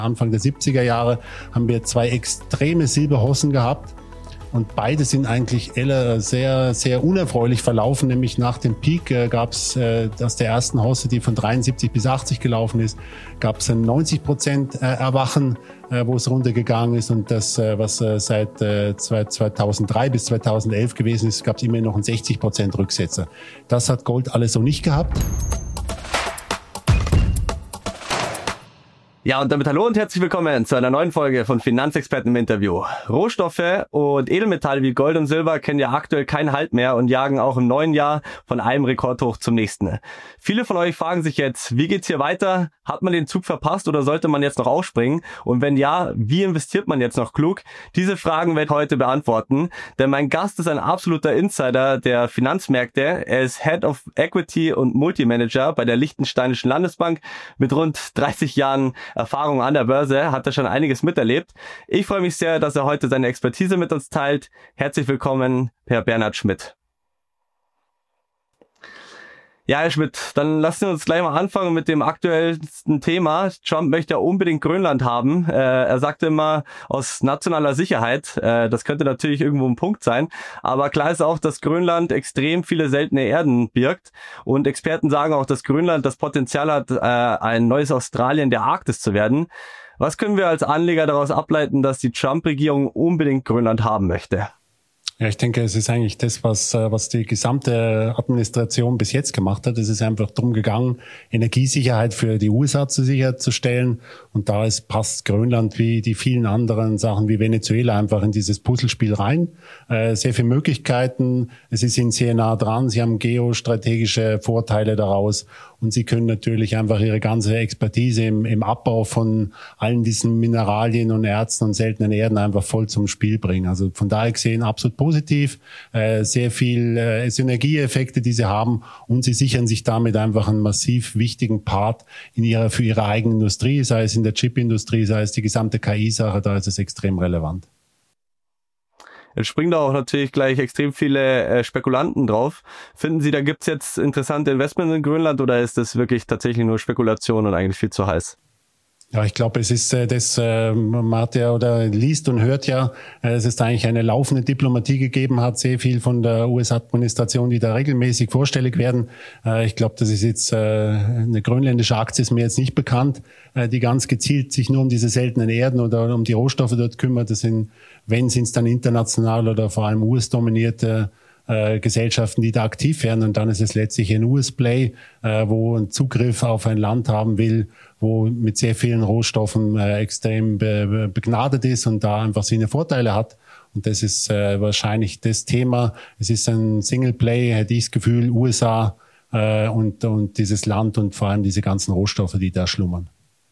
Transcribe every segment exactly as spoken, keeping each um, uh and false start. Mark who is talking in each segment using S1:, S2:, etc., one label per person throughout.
S1: Anfang der siebziger Jahre haben wir zwei extreme Silberhosen gehabt und beide sind eigentlich sehr, sehr unerfreulich verlaufen. Nämlich nach dem Peak äh, gab es äh, aus der ersten Hosse, die von dreiundsiebzig bis achtzig gelaufen ist, gab es ein neunzig Prozent äh, Erwachen, äh, wo es runtergegangen ist, und das, äh, was äh, seit äh, zweitausenddrei bis zweitausendelf gewesen ist, gab es immer noch einen sechzig Prozent Rücksetzer. Das hat Gold alles so nicht gehabt.
S2: Ja, und damit hallo und herzlich willkommen zu einer neuen Folge von Finanzexperten im Interview. Rohstoffe und Edelmetalle wie Gold und Silber kennen ja aktuell keinen Halt mehr und jagen auch im neuen Jahr von einem Rekordhoch zum nächsten. Viele von euch fragen sich jetzt, wie geht's hier weiter? Hat man den Zug verpasst oder sollte man jetzt noch aufspringen? Und wenn ja, wie investiert man jetzt noch klug? Diese Fragen werde ich heute beantworten, denn mein Gast ist ein absoluter Insider der Finanzmärkte. Er ist Head of Equity und Multimanager bei der Liechtensteinischen Landesbank mit rund dreißig Jahren Erfahrung an der Börse, hat er schon einiges miterlebt. Ich freue mich sehr, dass er heute seine Expertise mit uns teilt. Herzlich willkommen, Herr Bernhard Schmidt. Ja, Herr Schmidt, dann lassen wir uns gleich mal anfangen mit dem aktuellsten Thema. Trump möchte ja unbedingt Grönland haben. Äh, er sagte immer aus nationaler Sicherheit. Äh, das könnte natürlich irgendwo ein Punkt sein. Aber klar ist auch, dass Grönland extrem viele seltene Erden birgt. Und Experten sagen auch, dass Grönland das Potenzial hat, äh, ein neues Australien der Arktis zu werden. Was können wir als Anleger daraus ableiten, dass die Trump-Regierung unbedingt Grönland haben möchte?
S1: Ja, ich denke, es ist eigentlich das, was was die gesamte Administration bis jetzt gemacht hat. Es ist einfach darum gegangen, Energiesicherheit für die U S A zu sicherzustellen. Und da ist, passt Grönland wie die vielen anderen Sachen wie Venezuela einfach in dieses Puzzlespiel rein. Äh, sehr viele Möglichkeiten. Es ist ihnen sehr nah dran. Sie haben geostrategische Vorteile daraus. Und sie können natürlich einfach ihre ganze Expertise im, im Abbau von allen diesen Mineralien und Erzen und seltenen Erden einfach voll zum Spiel bringen. Also von daher gesehen absolut positiv, äh, sehr viel äh, Synergieeffekte, die sie haben, und sie sichern sich damit einfach einen massiv wichtigen Part in ihrer, für ihre eigene Industrie, sei es in der Chipindustrie, sei es die gesamte K I-Sache, da ist es extrem relevant.
S2: Jetzt springen da auch natürlich gleich extrem viele äh, Spekulanten drauf. Finden Sie, da gibt's jetzt interessante Investments in Grönland, oder ist das wirklich tatsächlich nur Spekulation und eigentlich viel zu heiß?
S1: Ja, ich glaube, es ist äh, das, äh, man hat ja oder liest und hört ja, äh, es ist eigentlich eine laufende Diplomatie gegeben hat, sehr viel von der U S-Administration, die da regelmäßig vorstellig werden. Äh, ich glaube, das ist jetzt äh, eine grönländische Aktie, ist mir jetzt nicht bekannt, äh, die ganz gezielt sich nur um diese seltenen Erden oder um die Rohstoffe dort kümmert. Das sind, wenn sind es dann international oder vor allem U S-dominierte Äh, Gesellschaften, die da aktiv werden, und dann ist es letztlich ein U S-Play, äh, wo ein Zugriff auf ein Land haben will, wo mit sehr vielen Rohstoffen äh, extrem be- begnadet ist und da einfach seine Vorteile hat. Und das ist äh, wahrscheinlich das Thema. Es ist ein Single-Play, hätte ich das Gefühl, U S A äh, und, und dieses Land und vor allem diese ganzen Rohstoffe, die da schlummern.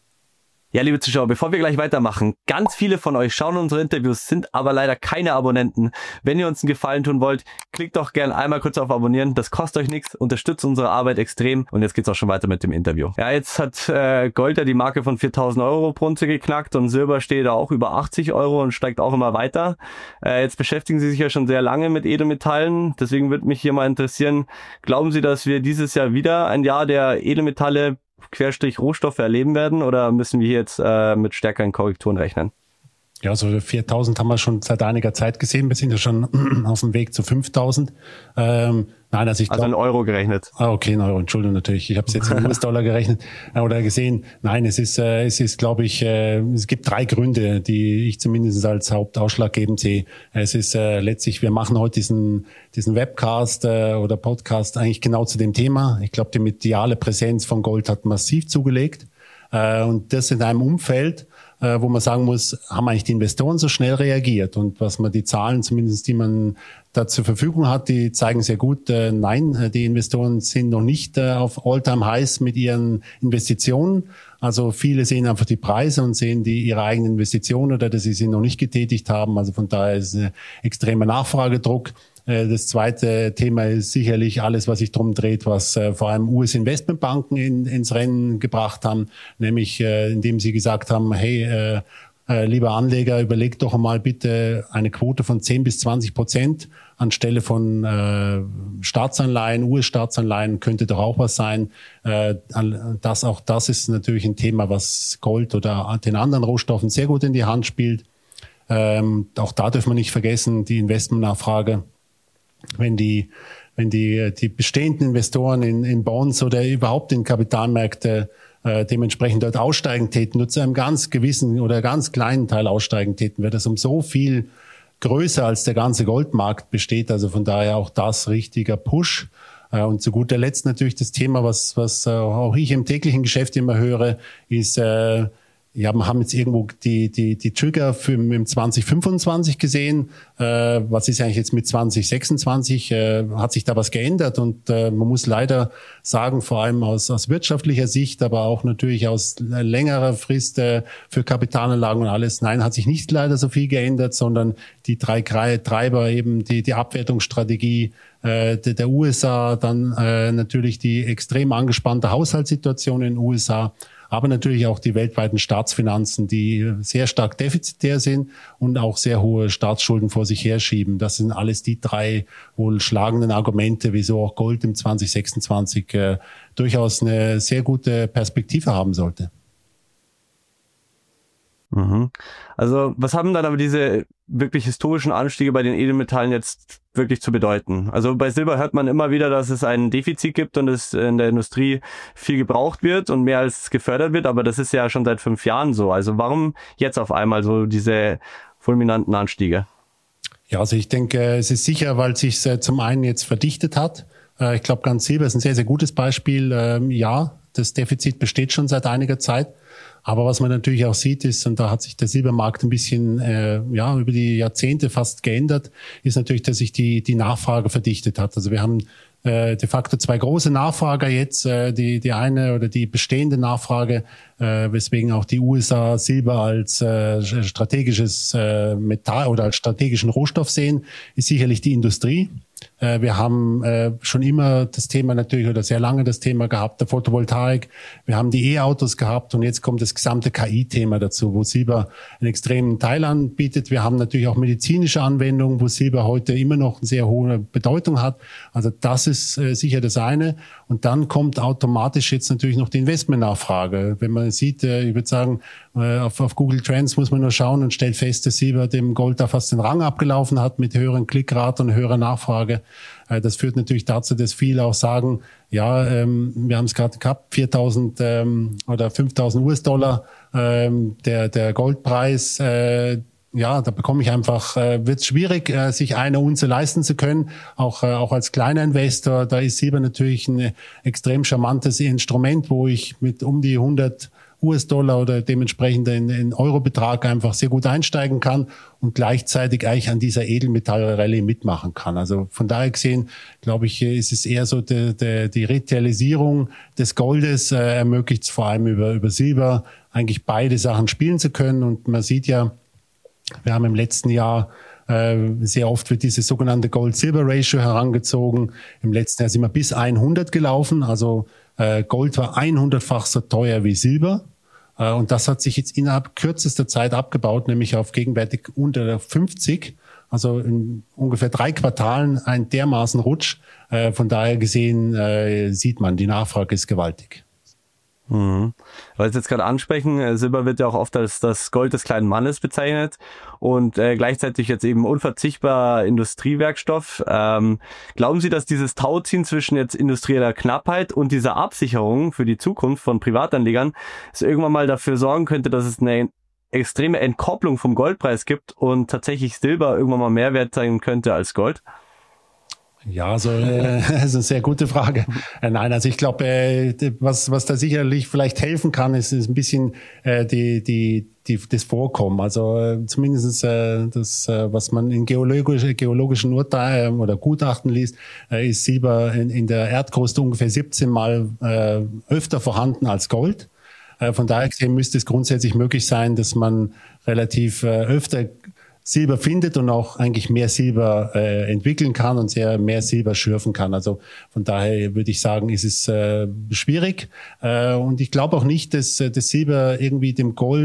S2: Ja, liebe Zuschauer, bevor wir gleich weitermachen, ganz viele von euch schauen unsere Interviews, sind aber leider keine Abonnenten. Wenn ihr uns einen Gefallen tun wollt, klickt doch gerne einmal kurz auf Abonnieren. Das kostet euch nichts, unterstützt unsere Arbeit extrem. Und jetzt geht's auch schon weiter mit dem Interview. Ja, jetzt hat äh, Gold ja die Marke von viertausend Euro pro Unze geknackt und Silber steht da auch über achtzig Euro und steigt auch immer weiter. Äh, jetzt beschäftigen Sie sich ja schon sehr lange mit Edelmetallen. Deswegen würde mich hier mal interessieren, glauben Sie, dass wir dieses Jahr wieder ein Jahr der Edelmetalle Querstrich Rohstoffe erleben werden, oder müssen wir jetzt äh, mit stärkeren Korrekturen rechnen?
S1: Ja, so viertausend haben wir schon seit einiger Zeit gesehen. Wir sind ja schon auf dem Weg zu fünftausend. Ähm, nein, also ich glaube...
S2: Also in Euro gerechnet.
S1: Ah, okay, in Euro, Entschuldigung natürlich. Ich habe es jetzt in U S-Dollar gerechnet äh, oder gesehen. Nein, es ist, äh, es ist, glaube ich, äh, es gibt drei Gründe, die ich zumindest als hauptausschlaggebend sehe. Es ist äh, letztlich, wir machen heute diesen diesen Webcast äh, oder Podcast eigentlich genau zu dem Thema. Ich glaube, die mediale Präsenz von Gold hat massiv zugelegt. Äh, und das in einem Umfeld, wo man sagen muss, haben eigentlich die Investoren so schnell reagiert? Und was man die Zahlen, zumindest die man da zur Verfügung hat, die zeigen sehr gut, äh, nein, die Investoren sind noch nicht äh, auf All-Time-Highs mit ihren Investitionen. Also viele sehen einfach die Preise und sehen die ihre eigenen Investitionen oder dass sie sie noch nicht getätigt haben. Also von daher ist ein extremer Nachfragedruck. Das zweite Thema ist sicherlich alles, was sich drum dreht, was äh, vor allem U S-Investmentbanken in, ins Rennen gebracht haben, nämlich äh, indem sie gesagt haben, hey, äh, Äh, lieber Anleger, überlegt doch einmal bitte eine Quote von zehn bis zwanzig Prozent anstelle von äh, Staatsanleihen, U S-Staatsanleihen könnte doch auch was sein. Äh, das, auch das ist natürlich ein Thema, was Gold oder den anderen Rohstoffen sehr gut in die Hand spielt. Ähm, auch da dürfen wir nicht vergessen, die Investmentnachfrage. Wenn die, wenn die, die bestehenden Investoren in, in Bonds oder überhaupt in Kapitalmärkte äh, dementsprechend dort aussteigen täten, nur zu einem ganz gewissen oder ganz kleinen Teil aussteigen täten, wäre das um so viel größer als der ganze Goldmarkt besteht. Also von daher auch das richtiger Push. Äh, und zu guter Letzt natürlich das Thema, was, was äh, auch ich im täglichen Geschäft immer höre, ist, äh, ja, wir haben jetzt irgendwo die, die, die Trigger für im zwanzig fünfundzwanzig gesehen. Äh, was ist eigentlich jetzt mit zwanzig sechsundzwanzig? Äh, hat sich da was geändert? Und äh, man muss leider sagen, vor allem aus, aus wirtschaftlicher Sicht, aber auch natürlich aus längerer Frist äh, für Kapitalanlagen und alles. Nein, hat sich nicht leider so viel geändert, sondern die drei Treiber eben, die, die Abwertungsstrategie äh, der, der U S A, dann äh, natürlich die extrem angespannte Haushaltssituation in den U S A, aber natürlich auch die weltweiten Staatsfinanzen, die sehr stark defizitär sind und auch sehr hohe Staatsschulden vor sich herschieben. Das sind alles die drei wohl schlagenden Argumente, wieso auch Gold im zwanzig sechsundzwanzig äh, durchaus eine sehr gute Perspektive haben sollte.
S2: Mhm. Also was haben dann aber diese wirklich historischen Anstiege bei den Edelmetallen jetzt wirklich zu bedeuten? Also bei Silber hört man immer wieder, dass es ein Defizit gibt und es in der Industrie viel gebraucht wird und mehr als gefördert wird, aber das ist ja schon seit fünf Jahren so. Also warum jetzt auf einmal so diese fulminanten Anstiege?
S1: Ja, also ich denke, es ist sicher, weil es sich zum einen jetzt verdichtet hat. Ich glaube, ganz Silber ist ein sehr, sehr gutes Beispiel. Ja, das Defizit besteht schon seit einiger Zeit. Aber was man natürlich auch sieht ist, und da hat sich der Silbermarkt ein bisschen äh, ja über die Jahrzehnte fast geändert, ist natürlich, dass sich die die Nachfrage verdichtet hat. Also wir haben äh, de facto zwei große Nachfrager jetzt, äh, die die eine oder die bestehende Nachfrage, äh, weswegen auch die U S A Silber als äh, strategisches äh, Metall oder als strategischen Rohstoff sehen, ist sicherlich die Industrie. Wir haben äh, schon immer das Thema natürlich oder sehr lange das Thema gehabt, der Photovoltaik. Wir haben die E-Autos gehabt und jetzt kommt das gesamte K I-Thema dazu, wo Silber einen extremen Teil anbietet. Wir haben natürlich auch medizinische Anwendungen, wo Silber heute immer noch eine sehr hohe Bedeutung hat. Also das ist äh, sicher das eine. Und dann kommt automatisch jetzt natürlich noch die Investmentnachfrage. Wenn man sieht, äh, ich würde sagen, äh, auf, auf Google Trends muss man nur schauen und stellt fest, dass Silber dem Gold da fast den Rang abgelaufen hat mit höheren Klickraten und höherer Nachfrage. Das führt natürlich dazu, dass viele auch sagen, ja, ähm, wir haben es gerade gehabt, viertausend ähm, oder fünftausend U S-Dollar, ähm, der, der Goldpreis, äh, ja, da bekomme ich einfach, äh, wird es schwierig, äh, sich eine Unze leisten zu können, auch, äh, auch als kleiner Investor. Da ist Silber natürlich ein extrem charmantes Instrument, wo ich mit um die hundert U S-Dollar oder dementsprechend in, in Eurobetrag einfach sehr gut einsteigen kann und gleichzeitig eigentlich an dieser Edelmetall-Rallye mitmachen kann. Also von daher gesehen, glaube ich, ist es eher so, die, die, die Retaillisierung des Goldes äh, ermöglicht es vor allem über, über Silber, eigentlich beide Sachen spielen zu können. Und man sieht ja, wir haben im letzten Jahr äh, sehr oft wird diese sogenannte Gold-Silber-Ratio herangezogen. Im letzten Jahr sind wir bis hundert gelaufen, also äh, Gold war hundertfach so teuer wie Silber. Und das hat sich jetzt innerhalb kürzester Zeit abgebaut, nämlich auf gegenwärtig unter fünfzig. Also in ungefähr drei Quartalen ein dermaßen Rutsch. Von daher gesehen sieht man, die Nachfrage ist gewaltig.
S2: Mhm. Weil Sie jetzt gerade ansprechen, Silber wird ja auch oft als das Gold des kleinen Mannes bezeichnet und äh, gleichzeitig jetzt eben unverzichtbar Industriewerkstoff. Ähm, glauben Sie, dass dieses Tauziehen zwischen jetzt industrieller Knappheit und dieser Absicherung für die Zukunft von Privatanlegern es irgendwann mal dafür sorgen könnte, dass es eine extreme Entkopplung vom Goldpreis gibt und tatsächlich Silber irgendwann mal mehr wert sein könnte als Gold?
S1: Ja, so äh, das ist eine sehr gute Frage. Äh, nein, also ich glaube, äh, was was da sicherlich vielleicht helfen kann, ist, ist ein bisschen äh, die die die das Vorkommen. Also äh, zumindest äh, das, äh, was man in geologische, geologischen Urteilen oder Gutachten liest, äh, ist Silber in, in der Erdkruste ungefähr siebzehn Mal äh, öfter vorhanden als Gold. Äh, von daher gesehen müsste es grundsätzlich möglich sein, dass man relativ äh, öfter Silber findet und auch eigentlich mehr Silber äh, entwickeln kann und sehr mehr Silber schürfen kann. Also von daher würde ich sagen, ist es äh, schwierig. Äh, und ich glaube auch nicht, dass das Silber irgendwie dem Gold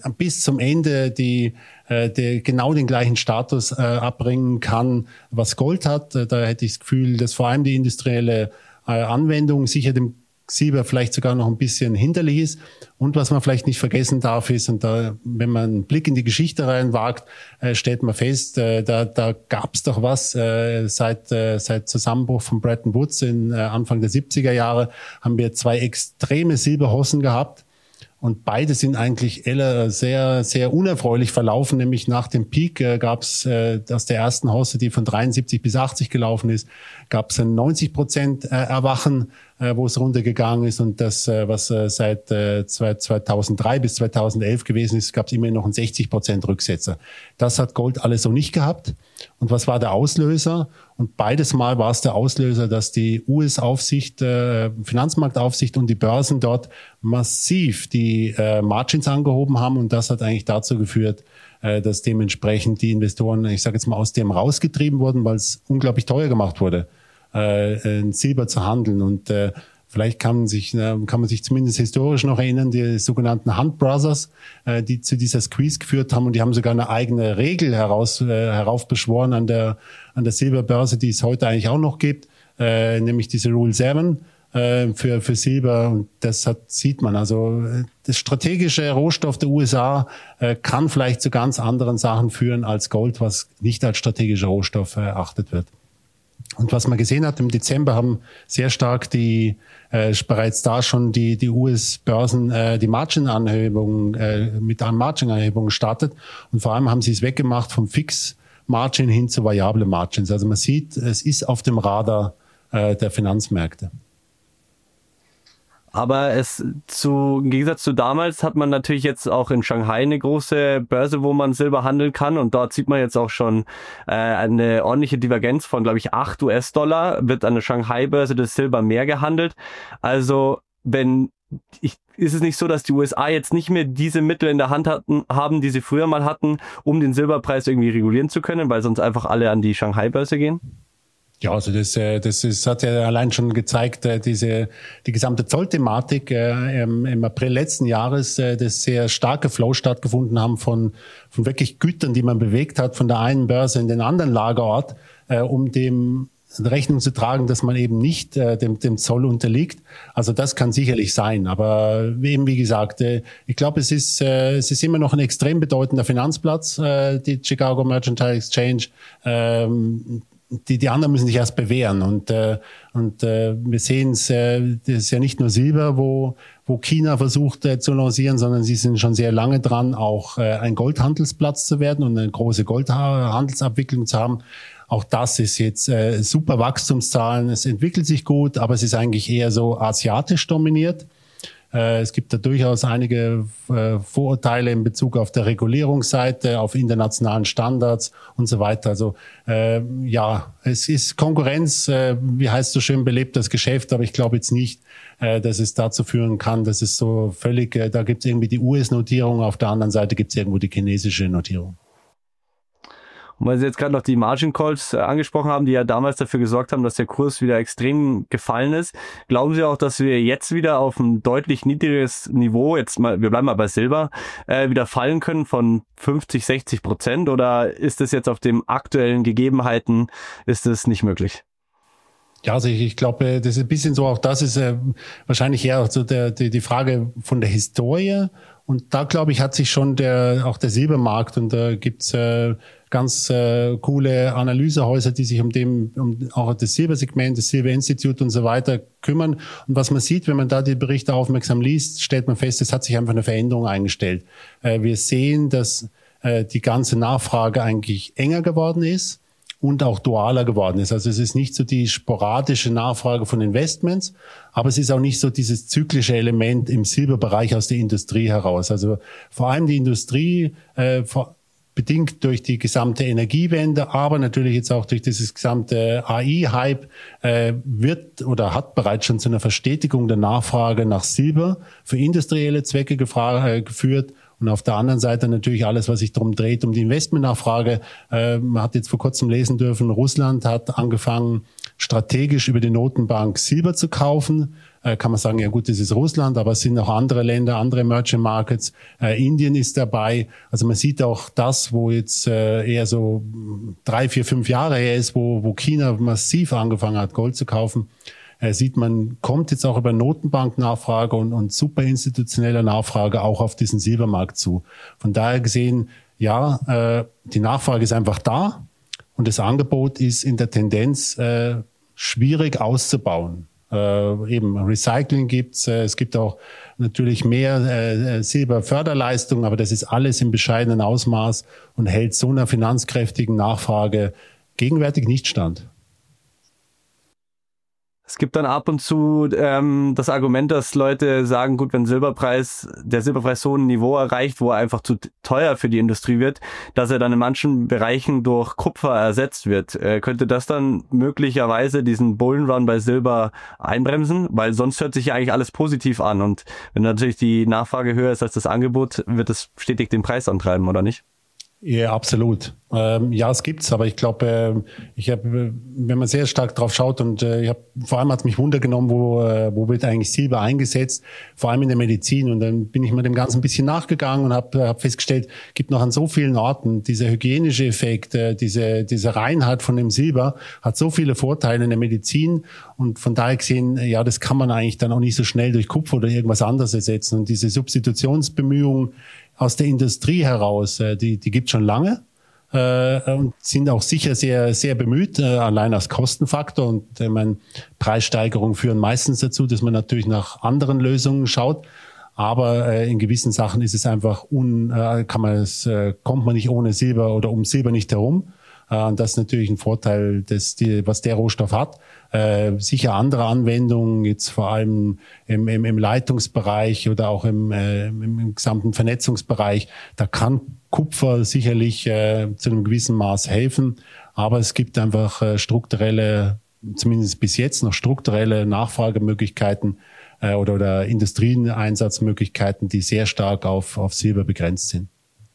S1: bis zum Ende die, äh, die genau den gleichen Status äh, abbringen kann, was Gold hat. Äh, da hätte ich das Gefühl, dass vor allem die industrielle äh, Anwendung sicher dem Silber vielleicht sogar noch ein bisschen hinterlich ist. Und was man vielleicht nicht vergessen darf ist, und da, wenn man einen Blick in die Geschichte reinwagt, äh, stellt man fest, äh, da, da gab es doch was äh, seit äh, seit Zusammenbruch von Bretton Woods in äh, Anfang der siebziger Jahre haben wir zwei extreme Silberhossen gehabt. Und beide sind eigentlich sehr, sehr unerfreulich verlaufen. Nämlich nach dem Peak äh, gab es äh, aus der ersten Hosse, die von dreiundsiebzig bis achtzig gelaufen ist, gab es ein neunzig Prozent äh, Erwachen, äh, wo es runtergegangen ist. Und das, äh, was äh, seit äh, zweitausenddrei bis zweitausendelf gewesen ist, gab es immerhin noch einen sechzig Prozent Rücksetzer. Das hat Gold alles so nicht gehabt. Und was war der Auslöser? Und beides Mal war es der Auslöser, dass die U S-Aufsicht, äh, Finanzmarktaufsicht und die Börsen dort massiv die äh, Margins angehoben haben. Und das hat eigentlich dazu geführt, äh, dass dementsprechend die Investoren, ich sage jetzt mal, aus dem rausgetrieben wurden, weil es unglaublich teuer gemacht wurde, äh, in Silber zu handeln. Und äh, vielleicht kann man sich, äh, kann man sich zumindest historisch noch erinnern, die sogenannten Hunt Brothers, äh, die zu dieser Squeeze geführt haben. Und die haben sogar eine eigene Regel heraus, äh, heraufbeschworen an der, an der Silberbörse, die es heute eigentlich auch noch gibt, äh, nämlich diese Rule sieben äh, für, für Silber. Und das hat, sieht man. Also das strategische Rohstoff der U S A äh, kann vielleicht zu ganz anderen Sachen führen als Gold, was nicht als strategischer Rohstoff erachtet wird. Und was man gesehen hat, im Dezember haben sehr stark die äh, bereits da schon die die U S-Börsen äh, die Margin-Anhebung äh, mit einer Margin-Anhebung gestartet. Und vor allem haben sie es weggemacht vom Fix-Margin hin zu variable Margins. Also man sieht, es ist auf dem Radar äh, der Finanzmärkte.
S2: Aber es zu, im Gegensatz zu damals hat man natürlich jetzt auch in Shanghai eine große Börse, wo man Silber handeln kann. Und dort sieht man jetzt auch schon äh, eine ordentliche Divergenz von, glaube ich, acht US-Dollar wird an der Shanghai-Börse das Silber mehr gehandelt. Also wenn ich, ist es nicht so, dass die U S A jetzt nicht mehr diese Mittel in der Hand hatten, haben, die sie früher mal hatten, um den Silberpreis irgendwie regulieren zu können, weil sonst einfach alle an die Shanghai-Börse gehen?
S1: Ja, also das, das ist, hat ja allein schon gezeigt, diese die gesamte Zollthematik äh, im, im April letzten Jahres, äh, dass sehr starke Flow stattgefunden haben von von wirklich Gütern, die man bewegt hat, von der einen Börse in den anderen Lagerort, äh, um dem Rechnung zu tragen, dass man eben nicht äh, dem, dem Zoll unterliegt. Also das kann sicherlich sein. Aber eben wie gesagt, äh, ich glaube, es ist äh, es ist immer noch ein extrem bedeutender Finanzplatz, äh, die Chicago Mercantile Exchange. Ähm, Die, die anderen müssen sich erst bewähren. Und, äh, und äh, wir sehen es, äh, das ist ja nicht nur Silber, wo, wo China versucht äh, zu lancieren, sondern sie sind schon sehr lange dran, auch äh, ein Goldhandelsplatz zu werden und eine große Goldhandelsabwicklung zu haben. Auch das ist jetzt äh, super Wachstumszahlen. Es entwickelt sich gut, aber es ist eigentlich eher so asiatisch dominiert. Es gibt da durchaus einige Vorurteile in Bezug auf der Regulierungsseite, auf internationalen Standards und so weiter. Also äh, ja, es ist Konkurrenz, äh, wie heißt so schön, belebt das Geschäft, aber ich glaube jetzt nicht, äh, dass es dazu führen kann, dass es so völlig, äh, da gibt es irgendwie die U S-Notierung, auf der anderen Seite gibt es irgendwo die chinesische Notierung.
S2: Und weil Sie jetzt gerade noch die Margin Calls äh, angesprochen haben, die ja damals dafür gesorgt haben, dass der Kurs wieder extrem gefallen ist. Glauben Sie auch, dass wir jetzt wieder auf ein deutlich niedrigeres Niveau, jetzt mal, wir bleiben mal bei Silber, äh, wieder fallen können von fünfzig, sechzig Prozent? Oder ist das jetzt auf den aktuellen Gegebenheiten, ist das nicht möglich?
S1: Ja, also ich, ich glaube, das ist ein bisschen so, auch das ist äh, wahrscheinlich eher so der, die, die Frage von der Historie. Und da, glaube ich, hat sich schon der auch der Silbermarkt, und da gibt's äh, ganz äh, coole Analysehäuser, die sich um dem um auch das Silbersegment, das Silver Institute und so weiter kümmern. Und was man sieht, wenn man da die Berichte aufmerksam liest, stellt man fest, es hat sich einfach eine Veränderung eingestellt. Äh, wir sehen, dass äh, die ganze Nachfrage eigentlich enger geworden ist und auch dualer geworden ist. Also es ist nicht so die sporadische Nachfrage von Investments, aber es ist auch nicht so dieses zyklische Element im Silberbereich aus der Industrie heraus. Also vor allem die Industrie, äh, vor, bedingt durch die gesamte Energiewende, aber natürlich jetzt auch durch dieses gesamte A I-Hype, äh, wird oder hat bereits schon zu einer Verstetigung der Nachfrage nach Silber für industrielle Zwecke gefra- äh, geführt. Und auf der anderen Seite natürlich alles, was sich darum dreht, um die Investmentnachfrage. Äh, man hat jetzt vor kurzem lesen dürfen, Russland hat angefangen, strategisch über die Notenbank Silber zu kaufen. äh, kann man sagen, ja gut, das ist Russland, aber es sind auch andere Länder, andere Emerging Markets. Äh, Indien ist dabei. Also man sieht auch das, wo jetzt äh, eher so drei, vier, fünf Jahre her ist, wo, wo China massiv angefangen hat, Gold zu kaufen. Äh, sieht man, kommt jetzt auch über Notenbanknachfrage und, und super institutionelle Nachfrage auch auf diesen Silbermarkt zu. Von daher gesehen, ja, äh, die Nachfrage ist einfach da und das Angebot ist in der Tendenz äh, schwierig auszubauen. Äh, eben Recycling gibt's, äh, es gibt auch natürlich mehr äh, Silberförderleistungen, aber das ist alles im bescheidenen Ausmaß und hält so einer finanzkräftigen Nachfrage gegenwärtig nicht stand.
S2: Es gibt dann ab und zu ähm, das Argument, dass Leute sagen, gut, wenn Silberpreis, der Silberpreis so ein Niveau erreicht, wo er einfach zu teuer für die Industrie wird, dass er dann in manchen Bereichen durch Kupfer ersetzt wird. Äh, könnte das dann möglicherweise diesen Bullenrun bei Silber einbremsen? Weil sonst hört sich ja eigentlich alles positiv an. Und wenn natürlich die Nachfrage höher ist als das Angebot, wird es stetig den Preis antreiben, oder nicht?
S1: Ja, absolut. Ähm, ja, es gibt's, aber ich glaube, äh, ich habe, wenn man sehr stark drauf schaut und äh, ich habe, vor allem hat es mich Wunder genommen, wo äh, wo wird eigentlich Silber eingesetzt, vor allem in der Medizin. Und dann bin ich mir dem Ganzen ein bisschen nachgegangen und habe hab festgestellt, gibt noch an so vielen Orten dieser hygienische Effekt, äh, diese diese Reinheit von dem Silber hat so viele Vorteile in der Medizin und von daher gesehen, ja, das kann man eigentlich dann auch nicht so schnell durch Kupfer oder irgendwas anderes ersetzen. Und diese Substitutionsbemühungen aus der Industrie heraus, äh, die die gibt's schon lange. Und sind auch sicher sehr, sehr bemüht, allein als Kostenfaktor. Und ich meine, Preissteigerungen führen meistens dazu, dass man natürlich nach anderen Lösungen schaut. Aber in gewissen Sachen ist es einfach un, kann man es, kommt man nicht ohne Silber oder um Silber nicht herum. Und das ist natürlich ein Vorteil, dass die, was der Rohstoff hat. Äh, sicher andere Anwendungen, jetzt vor allem im, im, im Leitungsbereich oder auch im, äh, im, im gesamten Vernetzungsbereich. Da kann Kupfer sicherlich äh, zu einem gewissen Maß helfen. Aber es gibt einfach äh, strukturelle, zumindest bis jetzt noch strukturelle Nachfragemöglichkeiten äh, oder, oder Industrieneinsatzmöglichkeiten, die sehr stark auf, auf Silber begrenzt sind.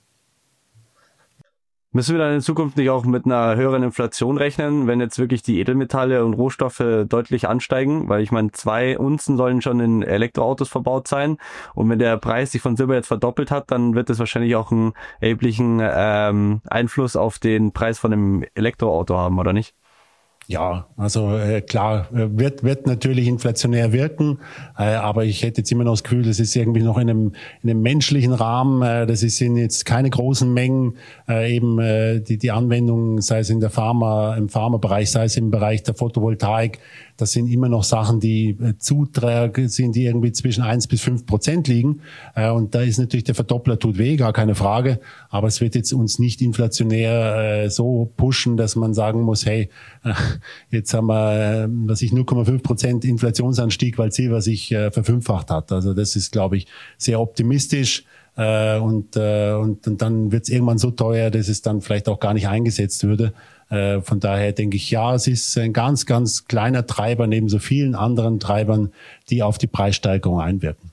S2: Müssen wir dann in Zukunft nicht auch mit einer höheren Inflation rechnen, wenn jetzt wirklich die Edelmetalle und Rohstoffe deutlich ansteigen? Weil ich meine, zwei Unzen sollen schon in Elektroautos verbaut sein. Und wenn der Preis sich von Silber jetzt verdoppelt hat, dann wird das wahrscheinlich auch einen erheblichen ähm, Einfluss auf den Preis von einem Elektroauto haben, oder nicht?
S1: Ja, also äh, klar, wird wird natürlich inflationär wirken, äh, aber ich hätte jetzt immer noch das Gefühl, das ist irgendwie noch in einem, in einem menschlichen Rahmen, äh, das ist sind jetzt keine großen Mengen, äh, eben äh, die die Anwendungen, sei es in der Pharma, im Pharmabereich, sei es im Bereich der Photovoltaik, das sind immer noch Sachen, die äh, Zuträge sind, die irgendwie zwischen eins bis fünf Prozent liegen, äh, und da ist natürlich der Verdoppler tut weh, gar keine Frage, aber es wird jetzt uns nicht inflationär äh, so pushen, dass man sagen muss, hey, äh, jetzt haben wir, was ich null Komma fünf Prozent Inflationsanstieg, weil Silber sich äh, verfünffacht hat. Also das ist, glaube ich, sehr optimistisch. Äh, und, äh, und, und dann wird es irgendwann so teuer, dass es dann vielleicht auch gar nicht eingesetzt würde. Äh, von daher denke ich, ja, es ist ein ganz, ganz kleiner Treiber neben so vielen anderen Treibern, die auf die Preissteigerung einwirken.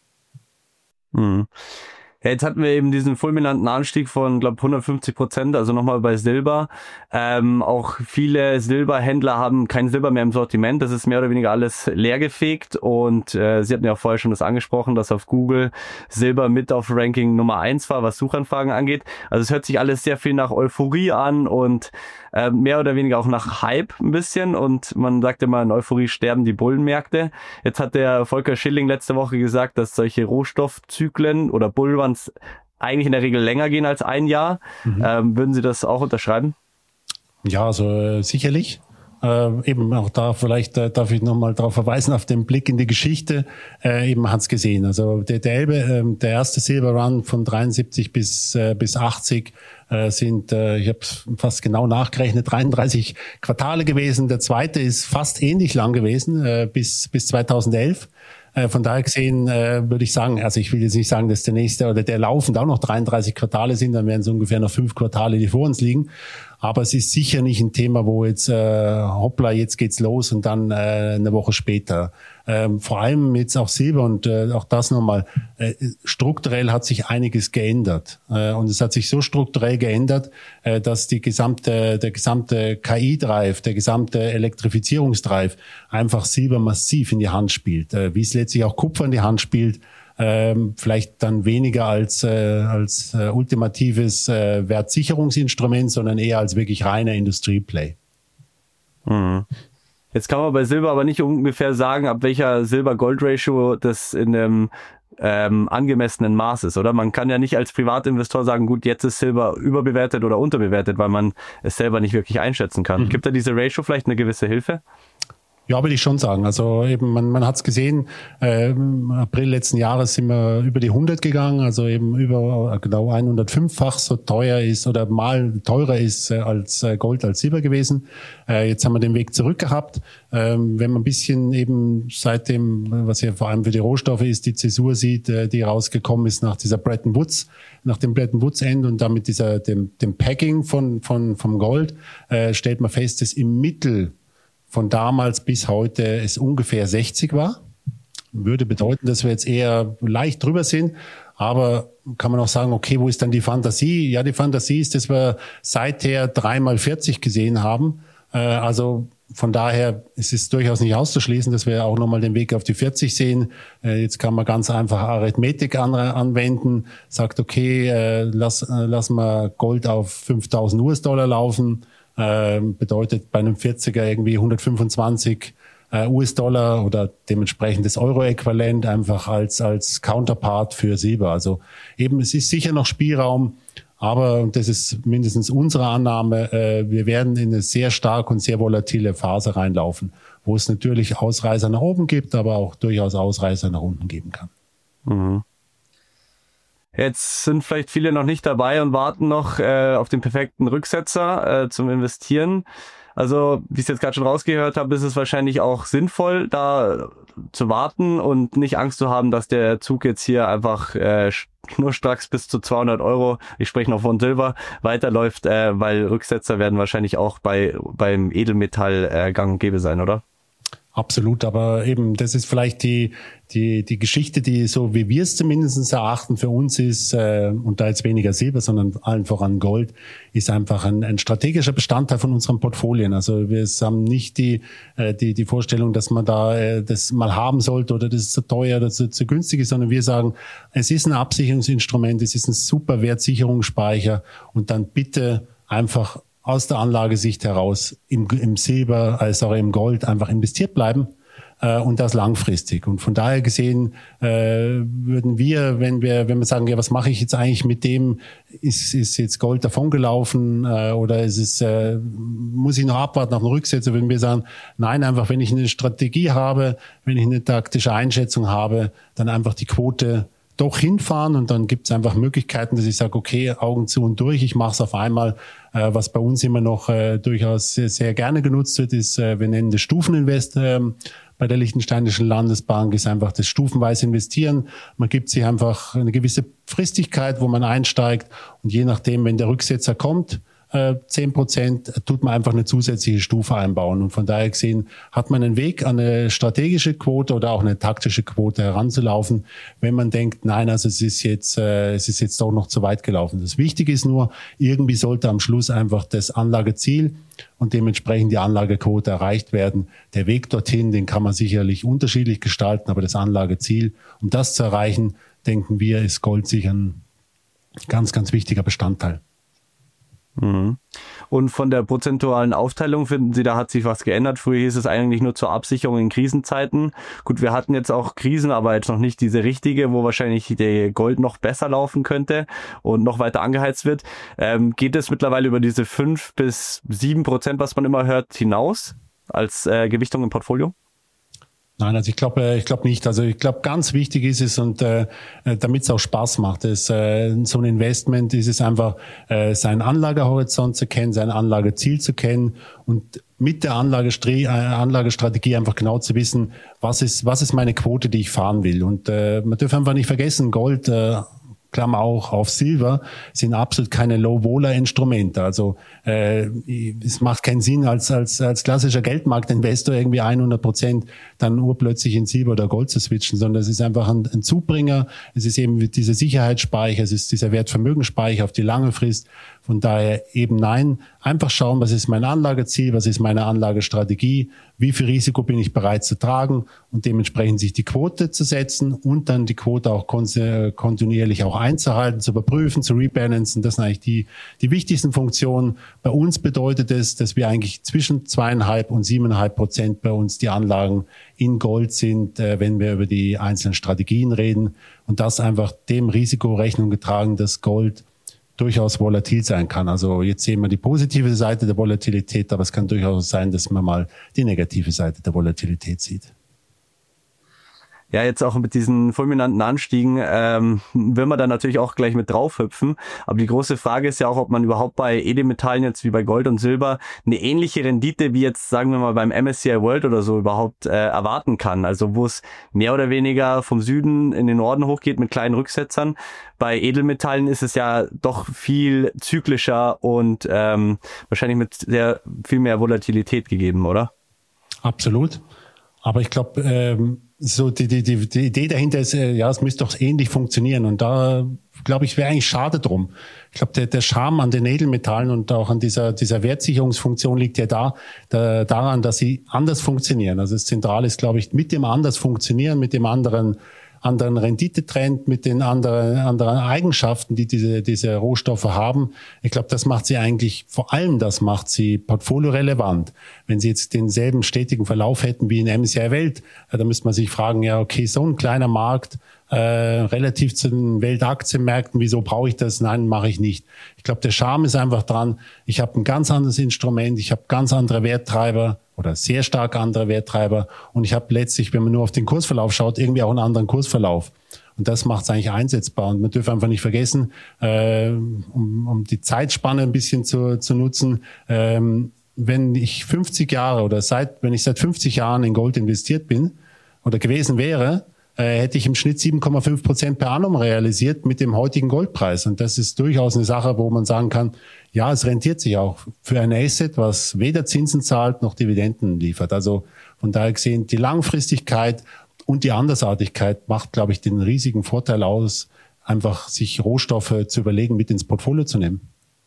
S2: Mhm. Ja, jetzt hatten wir eben diesen fulminanten Anstieg von, glaube hundertfünfzig Prozent, also nochmal bei Silber. Ähm, auch viele Silberhändler haben kein Silber mehr im Sortiment. Das ist mehr oder weniger alles leergefegt. Und äh, Sie hatten ja auch vorher schon das angesprochen, dass auf Google Silber mit auf Ranking Nummer eins war, was Suchanfragen angeht. Also es hört sich alles sehr viel nach Euphorie an und äh, mehr oder weniger auch nach Hype ein bisschen. Und man sagt immer, in Euphorie sterben die Bullenmärkte. Jetzt hat der Volker Schilling letzte Woche gesagt, dass solche Rohstoffzyklen oder Bullruns eigentlich in der Regel länger gehen als ein Jahr. Mhm. Ähm, würden Sie das auch unterschreiben?
S1: Ja, also äh, sicherlich. Äh, eben auch da vielleicht äh, darf ich nochmal darauf verweisen, auf den Blick in die Geschichte. Äh, eben hat's gesehen. Also der, der Elbe, äh, der erste Silver Run von dreiundsiebzig bis äh, bis achtzig äh, sind, äh, ich habe fast genau nachgerechnet, dreiunddreißig Quartale gewesen. Der zweite ist fast ähnlich lang gewesen, äh, bis bis zweitausendelf. Von daher gesehen äh, würde ich sagen, also ich will jetzt nicht sagen, dass der nächste oder der laufend auch noch dreiunddreißig Quartale sind, dann wären es ungefähr noch fünf Quartale, die vor uns liegen. Aber es ist sicher nicht ein Thema, wo jetzt äh, hoppla, jetzt geht's los und dann äh, eine Woche später. Ähm, vor allem jetzt auch Silber und äh, auch das nochmal, äh, strukturell hat sich einiges geändert. Äh, und es hat sich so strukturell geändert, äh, dass die gesamte, der gesamte K I-Drive, der gesamte Elektrifizierungsdrive einfach Silber massiv in die Hand spielt. Äh, wie es letztlich auch Kupfer in die Hand spielt, ähm, vielleicht dann weniger als, äh, als äh, ultimatives äh, Wertsicherungsinstrument, sondern eher als wirklich reiner Industrieplay.
S2: Mhm. Jetzt kann man bei Silber aber nicht ungefähr sagen, ab welcher Silber-Gold-Ratio das in einem ähm, angemessenen Maß ist, oder? Man kann ja nicht als Privatinvestor sagen, gut, jetzt ist Silber überbewertet oder unterbewertet, weil man es selber nicht wirklich einschätzen kann. Mhm. Gibt da diese Ratio vielleicht eine gewisse Hilfe?
S1: Ja, würde ich schon sagen. Also eben, man, man hat es gesehen, äh, im April letzten Jahres sind wir über die hundert gegangen, also eben über genau hundertfünffach so teuer ist oder mal teurer ist äh, als äh, Gold, als Silber gewesen. Äh, jetzt haben wir den Weg zurück gehabt. Ähm, wenn man ein bisschen eben seitdem, was ja vor allem für die Rohstoffe ist, die Zäsur sieht, äh, die rausgekommen ist nach dieser Bretton Woods, nach dem Bretton Woods End und damit dieser, dem, dem Packing von, von, vom Gold, äh, stellt man fest, dass im Mittel von damals bis heute es ungefähr sechzig war. Würde bedeuten, dass wir jetzt eher leicht drüber sind. Aber kann man auch sagen, okay, wo ist dann die Fantasie? Ja, die Fantasie ist, dass wir seither dreimal vierzig gesehen haben. Äh, also von daher ist es durchaus nicht auszuschließen, dass wir auch nochmal den Weg auf die vierzig sehen. Äh, jetzt kann man ganz einfach Arithmetik an, anwenden. Sagt, okay, äh, lass, äh, lass mal Gold auf fünftausend US-Dollar laufen. Äh, bedeutet bei einem vierziger irgendwie hundertfünfundzwanzig äh, US-Dollar oder dementsprechend das Euro-Äquivalent einfach als als Counterpart für Silber. Also eben, es ist sicher noch Spielraum, aber, und das ist mindestens unsere Annahme, äh, wir werden in eine sehr stark und sehr volatile Phase reinlaufen, wo es natürlich Ausreißer nach oben gibt, aber auch durchaus Ausreißer nach unten geben kann.
S2: Mhm. Jetzt sind vielleicht viele noch nicht dabei und warten noch äh, auf den perfekten Rücksetzer äh, zum Investieren. Also, wie ich es jetzt gerade schon rausgehört habe, ist es wahrscheinlich auch sinnvoll, da zu warten und nicht Angst zu haben, dass der Zug jetzt hier einfach äh, schnurstracks bis zu zweihundert Euro, ich spreche noch von Silber, weiterläuft, äh, weil Rücksetzer werden wahrscheinlich auch bei beim Edelmetall äh, gang und gäbe sein, oder?
S1: Absolut, aber eben, das ist vielleicht die die die Geschichte, die so wie wir es zumindest erachten für uns ist, äh, und da jetzt weniger Silber, sondern allen voran Gold, ist einfach ein, ein strategischer Bestandteil von unseren Portfolien. Also wir haben nicht die äh, die die Vorstellung, dass man da äh, das mal haben sollte oder das ist zu teuer oder zu, zu günstig ist, sondern wir sagen, es ist ein Absicherungsinstrument, es ist ein super Wertsicherungsspeicher und dann bitte einfach aus der Anlagesicht heraus im, im Silber als auch im Gold einfach investiert bleiben äh, und das langfristig. Und von daher gesehen äh, würden wir, wenn wir wenn wir sagen, ja, was mache ich jetzt eigentlich mit dem, ist ist jetzt Gold davongelaufen äh, oder ist es äh, muss ich noch abwarten auf den Rücksetzer, würden wir sagen, nein, einfach wenn ich eine Strategie habe, wenn ich eine taktische Einschätzung habe, dann einfach die Quote doch hinfahren und dann gibt es einfach Möglichkeiten, dass ich sage, okay, Augen zu und durch, ich mache es auf einmal. Äh, was bei uns immer noch äh, durchaus sehr, sehr gerne genutzt wird, ist, äh, wir nennen das Stufeninvest äh, bei der Liechtensteinischen Landesbank, ist einfach das stufenweise Investieren. Man gibt sich einfach eine gewisse Fristigkeit, wo man einsteigt und je nachdem, wenn der Rücksetzer kommt, zehn Prozent tut man einfach eine zusätzliche Stufe einbauen. Und von daher gesehen hat man einen Weg, an eine strategische Quote oder auch eine taktische Quote heranzulaufen, wenn man denkt, nein, also es ist jetzt, äh, es ist jetzt doch noch zu weit gelaufen. Das Wichtige ist nur, irgendwie sollte am Schluss einfach das Anlageziel und dementsprechend die Anlagequote erreicht werden. Der Weg dorthin, den kann man sicherlich unterschiedlich gestalten, aber das Anlageziel, um das zu erreichen, denken wir, ist Gold sicher ein ganz, ganz wichtiger Bestandteil.
S2: Und von der prozentualen Aufteilung finden Sie, da hat sich was geändert? Früher hieß es eigentlich nur zur Absicherung in Krisenzeiten. Gut, wir hatten jetzt auch Krisen, aber jetzt noch nicht diese richtige, wo wahrscheinlich der Gold noch besser laufen könnte und noch weiter angeheizt wird. Ähm, geht es mittlerweile über diese fünf bis sieben Prozent, was man immer hört, hinaus als äh, Gewichtung im Portfolio?
S1: Nein, also ich glaube, ich glaube nicht. Also ich glaube, ganz wichtig ist es und äh, damit es auch Spaß macht, ist äh, so ein Investment ist es einfach, äh, seinen Anlagehorizont zu kennen, sein Anlageziel zu kennen und mit der Anlagestre- äh, Anlagestrategie einfach genau zu wissen, was ist was ist meine Quote, die ich fahren will. Und äh, man darf einfach nicht vergessen, Gold äh, Klammer auch auf Silber, sind absolut keine Low-Vola-Instrumente. Also äh, es macht keinen Sinn, als als als klassischer Geldmarktinvestor irgendwie hundert Prozent dann urplötzlich in Silber oder Gold zu switchen, sondern es ist einfach ein, ein Zubringer. Es ist eben dieser Sicherheitsspeicher, es ist dieser Wertvermögensspeicher auf die lange Frist. Von daher eben nein, einfach schauen, was ist mein Anlageziel, was ist meine Anlagestrategie, wie viel Risiko bin ich bereit zu tragen und dementsprechend sich die Quote zu setzen und dann die Quote auch kontinuierlich auch einzuhalten, zu überprüfen, zu rebalancen. Das sind eigentlich die, die wichtigsten Funktionen. Bei uns bedeutet es, dass wir eigentlich zwischen zweieinhalb und siebeneinhalb Prozent bei uns die Anlagen in Gold sind, wenn wir über die einzelnen Strategien reden und das einfach dem Risiko Rechnung getragen, dass Gold durchaus volatil sein kann. Also jetzt sehen wir die positive Seite der Volatilität, aber es kann durchaus sein, dass man mal die negative Seite der Volatilität sieht.
S2: Ja, jetzt auch mit diesen fulminanten Anstiegen ähm, will man dann natürlich auch gleich mit draufhüpfen. Aber die große Frage ist ja auch, ob man überhaupt bei Edelmetallen jetzt wie bei Gold und Silber eine ähnliche Rendite wie jetzt, sagen wir mal, beim M S C I World oder so überhaupt äh, erwarten kann. Also wo es mehr oder weniger vom Süden in den Norden hochgeht mit kleinen Rücksetzern. Bei Edelmetallen ist es ja doch viel zyklischer und ähm, wahrscheinlich mit sehr viel mehr Volatilität gegeben, oder?
S1: Absolut. Aber ich glaube, ähm, so die, die, die, die Idee dahinter ist, äh, ja, es müsste doch ähnlich funktionieren. Und da, glaube ich, wäre eigentlich schade drum. Ich glaube, der, der Charme an den Edelmetallen und auch an dieser, dieser Wertsicherungsfunktion liegt ja da, da, daran, dass sie anders funktionieren. Also das Zentrale ist, glaube ich, mit dem anders funktionieren, mit dem anderen anderen Renditetrend, mit den anderen anderen Eigenschaften, die diese diese Rohstoffe haben. Ich glaube, das macht sie eigentlich, vor allem das macht sie portfoliorelevant. Wenn sie jetzt denselben stetigen Verlauf hätten wie in M S C I Welt, da müsste man sich fragen, ja okay, so ein kleiner Markt, äh, relativ zu den Weltaktienmärkten, wieso brauche ich das? Nein, mache ich nicht. Ich glaube, der Charme ist einfach dran, ich habe ein ganz anderes Instrument, ich habe ganz andere Werttreiber, oder sehr stark andere Werttreiber. Und ich habe letztlich, wenn man nur auf den Kursverlauf schaut, irgendwie auch einen anderen Kursverlauf. Und das macht es eigentlich einsetzbar. Und man darf einfach nicht vergessen, äh, um, um die Zeitspanne ein bisschen zu, zu nutzen, ähm, wenn ich fünfzig Jahre oder seit, wenn ich seit fünfzig Jahren in Gold investiert bin oder gewesen wäre, äh, hätte ich im Schnitt sieben Komma fünf Prozent per annum realisiert mit dem heutigen Goldpreis. Und das ist durchaus eine Sache, wo man sagen kann, ja, es rentiert sich auch für ein Asset, was weder Zinsen zahlt noch Dividenden liefert. Also von daher gesehen, die Langfristigkeit und die Andersartigkeit macht, glaube ich, den riesigen Vorteil aus, einfach sich Rohstoffe zu überlegen, mit ins Portfolio zu nehmen.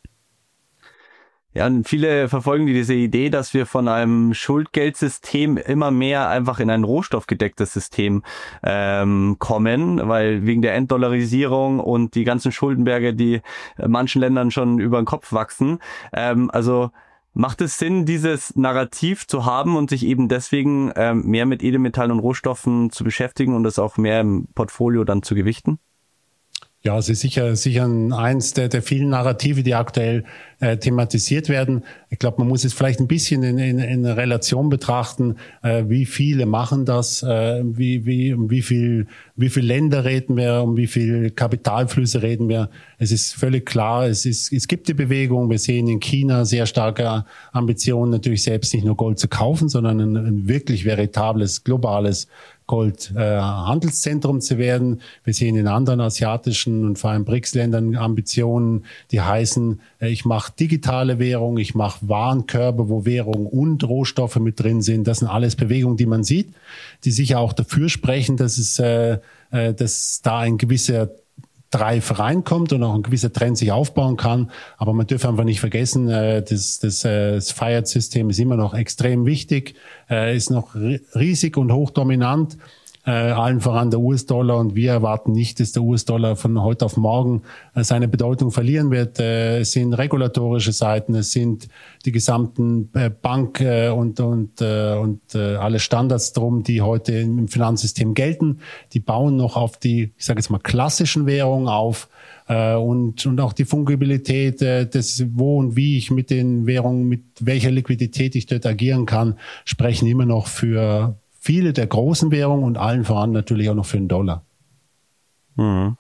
S2: Ja, und viele verfolgen diese Idee, dass wir von einem Schuldgeldsystem immer mehr einfach in ein rohstoffgedecktes System ähm, kommen, weil wegen der Entdollarisierung und die ganzen Schuldenberge, die manchen Ländern schon über den Kopf wachsen. Ähm, also macht es Sinn, dieses Narrativ zu haben und sich eben deswegen ähm, mehr mit Edelmetallen und Rohstoffen zu beschäftigen und das auch mehr im Portfolio dann zu gewichten?
S1: Ja, es ist sicher sicher eins der, der vielen Narrative, die aktuell äh, thematisiert werden. Ich glaube, man muss es vielleicht ein bisschen in, in, in Relation betrachten, äh, wie viele machen das, äh, wie wie um wie viel wie viele Länder reden wir, um wie viel Kapitalflüsse reden wir. Es ist völlig klar, es ist es gibt die Bewegung. Wir sehen in China sehr starke Ambitionen, natürlich selbst nicht nur Gold zu kaufen, sondern ein, ein wirklich veritables globales Gold-Handelszentrum äh, zu werden. Wir sehen in anderen asiatischen und vor allem B R I C S-Ländern Ambitionen, die heißen, äh, ich mache digitale Währung, ich mache Warenkörbe, wo Währung und Rohstoffe mit drin sind. Das sind alles Bewegungen, die man sieht, die sicher auch dafür sprechen, dass es, äh, äh, dass da ein gewisser Drive reinkommt und auch ein gewisser Trend sich aufbauen kann. Aber man dürfen einfach nicht vergessen, äh, das, das, äh, das Fiat-System ist immer noch extrem wichtig, äh, ist noch riesig und hochdominant, äh, allen voran der U S-Dollar. Und wir erwarten nicht, dass der U S-Dollar von heute auf morgen äh, seine Bedeutung verlieren wird. Äh, es sind regulatorische Seiten, es sind die gesamten äh, Bank- äh, und und äh, und äh, alle Standards drum, die heute im Finanzsystem gelten. Die bauen noch auf die, ich sage jetzt mal, klassischen Währungen auf. Äh, und und auch die Fungibilität, äh, des wo und wie ich mit den Währungen, mit welcher Liquidität ich dort agieren kann, sprechen immer noch für viele der großen Währungen und allen voran natürlich auch noch für den Dollar.
S2: Mhm.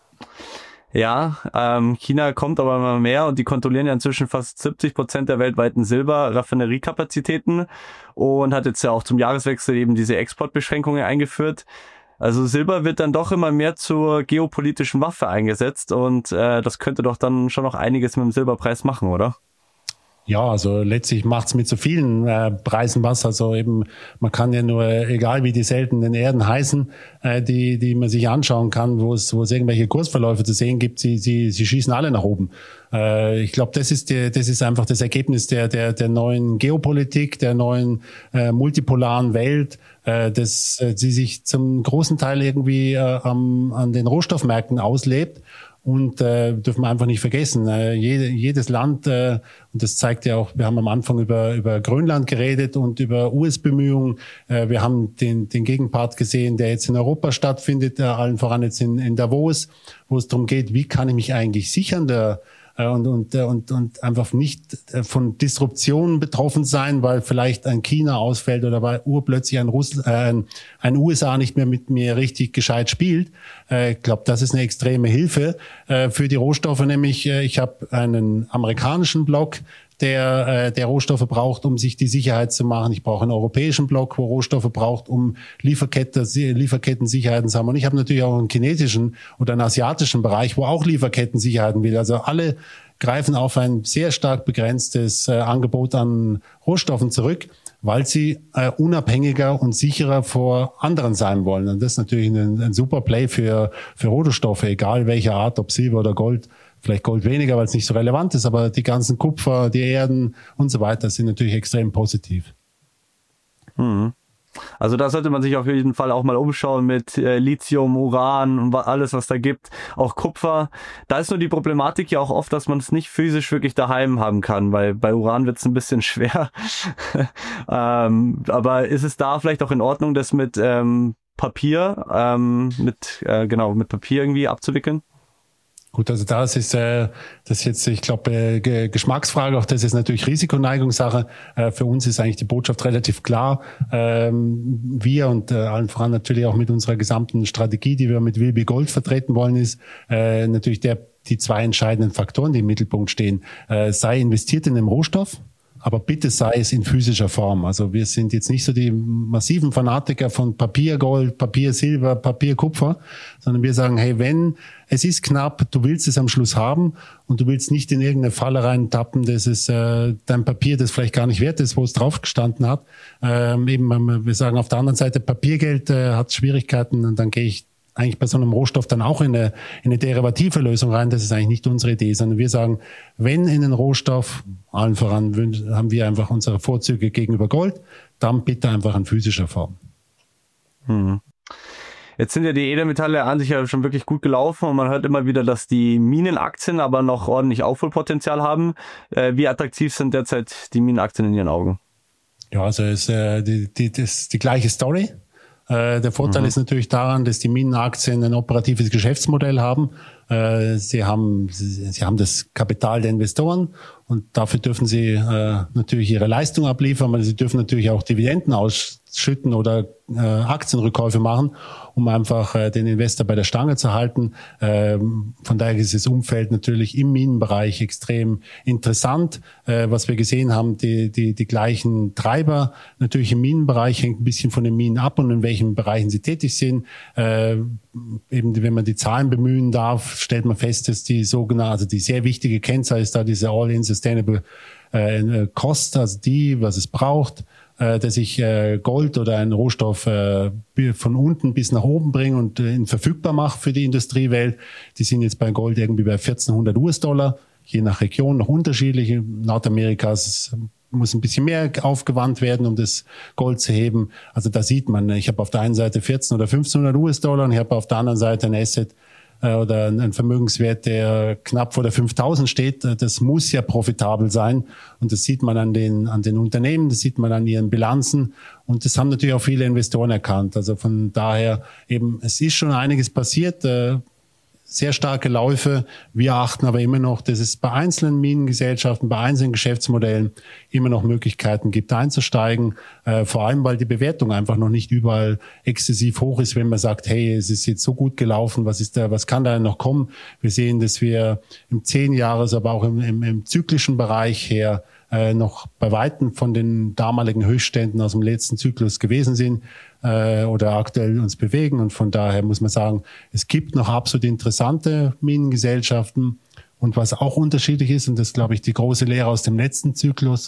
S2: Ja, ähm, China kommt aber immer mehr und die kontrollieren ja inzwischen fast siebzig Prozent der weltweiten Silber-Raffineriekapazitäten und hat jetzt ja auch zum Jahreswechsel eben diese Exportbeschränkungen eingeführt. Also Silber wird dann doch immer mehr zur geopolitischen Waffe eingesetzt und äh, das könnte doch dann schon noch einiges mit dem Silberpreis machen, oder?
S1: Ja, also letztlich macht's mit so vielen äh, Preisen was. Also eben, man kann ja nur, egal wie die seltenen Erden heißen, äh, die die man sich anschauen kann, wo es wo es irgendwelche Kursverläufe zu sehen gibt, sie sie sie schießen alle nach oben. Äh, ich glaube, das ist der das ist einfach das Ergebnis der der der neuen Geopolitik, der neuen äh, multipolaren Welt, äh, dass äh, sie sich zum großen Teil irgendwie äh, am, an den Rohstoffmärkten auslebt. Und äh, dürfen wir einfach nicht vergessen, äh, jede, jedes Land, äh, und das zeigt ja auch, wir haben am Anfang über über Grönland geredet und über U S-Bemühungen. Äh, wir haben den den Gegenpart gesehen, der jetzt in Europa stattfindet, äh, allen voran jetzt in, in Davos, wo es darum geht, wie kann ich mich eigentlich sichern, der und und und und einfach nicht von Disruptionen betroffen sein, weil vielleicht ein China ausfällt oder weil urplötzlich ein Russland, äh, ein, ein U S A nicht mehr mit mir richtig gescheit spielt. Äh, ich glaube, das ist eine extreme Hilfe äh, für die Rohstoffe. Nämlich, äh, ich habe einen amerikanischen Block, der äh, der Rohstoffe braucht, um sich die Sicherheit zu machen. Ich brauche einen europäischen Block, wo Rohstoffe braucht, um Lieferkette, Lieferkettensicherheiten zu haben. Und ich habe natürlich auch einen chinesischen oder einen asiatischen Bereich, wo auch Lieferkettensicherheiten will. Also alle greifen auf ein sehr stark begrenztes äh, Angebot an Rohstoffen zurück, weil sie äh, unabhängiger und sicherer vor anderen sein wollen. Und das ist natürlich ein, ein super Play für für Rohstoffe, egal welcher Art, ob Silber oder Gold. Vielleicht Gold weniger, weil es nicht so relevant ist, aber die ganzen Kupfer, die Erden und so weiter sind natürlich extrem positiv.
S2: Mhm. Also da sollte man sich auf jeden Fall auch mal umschauen mit äh, Lithium, Uran und alles, was da gibt. Auch Kupfer. Da ist nur die Problematik ja auch oft, dass man es nicht physisch wirklich daheim haben kann, weil bei Uran wird es ein bisschen schwer. ähm, aber ist es da vielleicht auch in Ordnung, das mit ähm, Papier, ähm, mit äh, genau mit Papier irgendwie abzuwickeln?
S1: Gut, also das ist äh, das ist jetzt, ich glaube, äh, Geschmacksfrage. Auch das ist natürlich Risikoneigungssache. Äh, für uns ist eigentlich die Botschaft relativ klar. Ähm, wir und äh, allen voran natürlich auch mit unserer gesamten Strategie, die wir mit Wilby Gold vertreten wollen, ist äh, natürlich der die zwei entscheidenden Faktoren, die im Mittelpunkt stehen. Äh, sei investiert in den Rohstoff, aber bitte sei es in physischer Form. Also wir sind jetzt nicht so die massiven Fanatiker von Papiergold, Papiersilber, Papierkupfer, sondern wir sagen, hey, wenn es ist knapp, du willst es am Schluss haben und du willst nicht in irgendeine Falle reintappen, dass es äh, dein Papier, das vielleicht gar nicht wert ist, wo es drauf gestanden hat. Ähm, eben, wir sagen auf der anderen Seite, Papiergeld äh, hat Schwierigkeiten und dann gehe ich eigentlich bei so einem Rohstoff dann auch in eine, in eine derivative Lösung rein. Das ist eigentlich nicht unsere Idee, sondern wir sagen, wenn in den Rohstoff, allen voran haben wir einfach unsere Vorzüge gegenüber Gold, dann bitte einfach in physischer Form.
S2: Hm. Jetzt sind ja die Edelmetalle an sich ja schon wirklich gut gelaufen und man hört immer wieder, dass die Minenaktien aber noch ordentlich Aufholpotenzial haben. Äh, wie attraktiv sind derzeit die Minenaktien in Ihren Augen?
S1: Ja, also ist äh, die, die, das ist die gleiche Story. Äh, der Vorteil mhm. ist natürlich daran, dass die Minenaktien ein operatives Geschäftsmodell haben. Äh, sie haben sie, sie haben das Kapital der Investoren und dafür dürfen sie äh, natürlich ihre Leistung abliefern, aber sie dürfen natürlich auch Dividenden ausschütten oder äh, Aktienrückkäufe machen, um einfach äh, den Investor bei der Stange zu halten. Ähm, von daher ist das Umfeld natürlich im Minenbereich extrem interessant. Äh, was wir gesehen haben, die, die, die gleichen Treiber natürlich im Minenbereich, hängt ein bisschen von den Minen ab und in welchen Bereichen sie tätig sind. Äh, eben, wenn man die Zahlen bemühen darf, stellt man fest, dass die sogenannte, also die sehr wichtige Kennzahl ist da diese All-in Sustainable äh, Cost, also die, was es braucht, äh, dass ich äh, Gold oder einen Rohstoff äh, von unten bis nach oben bringe und äh, ihn verfügbar mache für die Industriewelt. Die sind jetzt bei Gold irgendwie bei vierzehnhundert US-Dollar, je nach Region noch unterschiedlich. In Nordamerika ist muss ein bisschen mehr aufgewandt werden, um das Gold zu heben. Also da sieht man, ich habe auf der einen Seite vierzehn oder fünfzehnhundert US-Dollar und ich habe auf der anderen Seite ein Asset äh, oder ein Vermögenswert, der knapp vor der fünftausend steht. Das muss ja profitabel sein und das sieht man an den an den Unternehmen, das sieht man an ihren Bilanzen und das haben natürlich auch viele Investoren erkannt. Also von daher eben, es ist schon einiges passiert, äh, sehr starke Läufe. Wir achten aber immer noch, dass es bei einzelnen Minengesellschaften, bei einzelnen Geschäftsmodellen immer noch Möglichkeiten gibt, einzusteigen. Äh, vor allem, weil die Bewertung einfach noch nicht überall exzessiv hoch ist, wenn man sagt, hey, es ist jetzt so gut gelaufen, was ist da, was kann da noch kommen? Wir sehen, dass wir im zehn Jahres, aber auch im, im, im zyklischen Bereich her äh, noch bei Weitem von den damaligen Höchstständen aus dem letzten Zyklus gewesen sind äh, oder aktuell uns bewegen. Und von daher muss man sagen, es gibt noch absolut interessante Minengesellschaften. Und was auch unterschiedlich ist, und das ist, glaube ich, die große Lehre aus dem letzten Zyklus,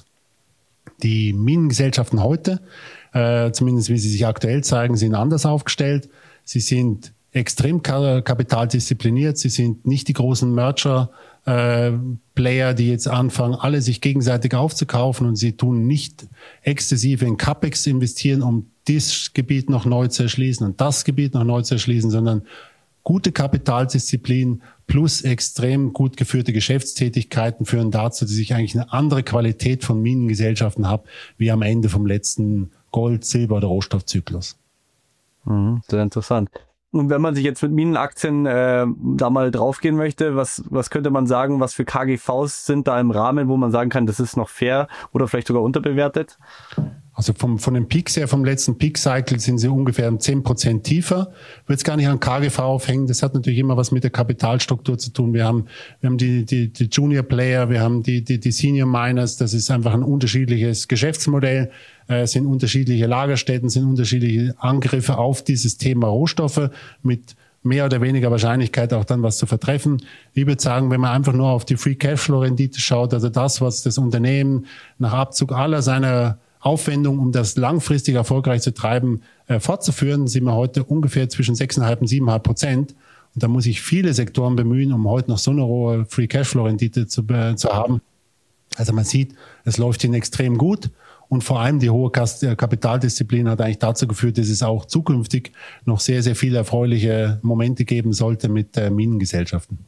S1: die Minengesellschaften heute, äh, zumindest wie sie sich aktuell zeigen, sind anders aufgestellt. Sie sind extrem kapitaldiszipliniert. Sie sind nicht die großen Merger-Player, äh, die jetzt anfangen, alle sich gegenseitig aufzukaufen, und sie tun nicht exzessiv in CapEx investieren, um das Gebiet noch neu zu erschließen und das Gebiet noch neu zu erschließen, sondern gute Kapitaldisziplin plus extrem gut geführte Geschäftstätigkeiten führen dazu, dass ich eigentlich eine andere Qualität von Minengesellschaften habe, wie am Ende vom letzten Gold-, Silber- oder Rohstoffzyklus.
S2: Mhm, sehr interessant. Und wenn man sich jetzt mit Minenaktien äh, da mal draufgehen möchte, was was könnte man sagen, was für K G Vs sind da im Rahmen, wo man sagen kann, das ist noch fair oder vielleicht sogar unterbewertet?
S1: Also vom, von den Peaks her, vom letzten Peak-Cycle sind sie ungefähr um zehn Prozent tiefer. Ich würde es gar nicht an K G V aufhängen. Das hat natürlich immer was mit der Kapitalstruktur zu tun. Wir haben, wir haben die, die, die Junior Player, wir haben die, die, die Senior Miners. Das ist einfach ein unterschiedliches Geschäftsmodell. Es sind unterschiedliche Lagerstätten, sind unterschiedliche Angriffe auf dieses Thema Rohstoffe mit mehr oder weniger Wahrscheinlichkeit auch dann was zu vertreffen. Ich würde sagen, wenn man einfach nur auf die Free Cashflow Rendite schaut, also das, was das Unternehmen nach Abzug aller seiner Aufwendung, um das langfristig erfolgreich zu treiben, äh, fortzuführen, sind wir heute ungefähr zwischen sechs Komma fünf und sieben Komma fünf Prozent. Und da muss ich viele Sektoren bemühen, um heute noch so eine hohe Free Cashflow Rendite zu, äh, zu haben. Also man sieht, es läuft ihnen extrem gut. Und vor allem die hohe Kapitaldisziplin hat eigentlich dazu geführt, dass es auch zukünftig noch sehr, sehr viele erfreuliche Momente geben sollte mit äh, Minengesellschaften.